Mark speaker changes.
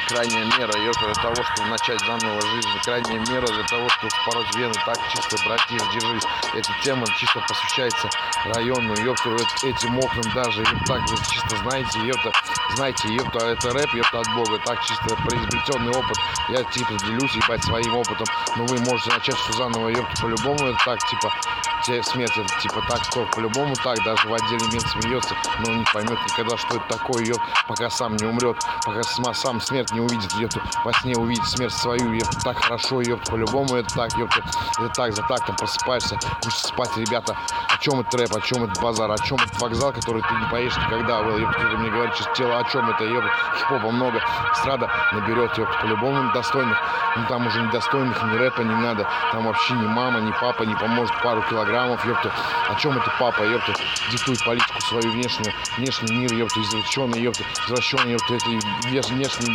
Speaker 1: крайняя мера, ёпта, для того, чтобы начать заново жизнь, крайняя мера для того, чтобы спороть вены. Так, чисто, братиш, держись. Эта тема чисто посвящается району, ёпта, этим окнам даже, ёпта, так, вы чисто знаете, ёпта, это рэп, ёпта, от Бога, так, чисто произведенный опыт. Я, типа, делюсь, ебать, своим опытом, но вы можете начать все заново, ёпта, по-любому, это так, типа, смерть, это, типа, так, то, по-любому так, даже в отделе мент смеется, но он не поймет никогда, что это такое, ёпта, пока сам не умрет, пока сам смерть не увидит, ёпта, во сне увидит смерть свою, ёпта, так хорошо, ёпта, по-любому это так, ёпта, это так, за так, там просыпаешься, хочется спать, ребята, о чем это рэп, о чем это базар, о чем этот вокзал, который ты не поешь никогда, ёпта, кто-то мне говорит, сейчас тело, о чем это, ёпта, хип-хопа много, эстрада наберет, ёпта, по-любому достойных, ну там уже недостойных, ни рэпа не надо, там вообще ни мама, ни папа не поможет пару килограммов, ёпта, о чем это папа, ёпта, диктует политику свою внешний мир, ёпта, извращенный, ёпта, это внешний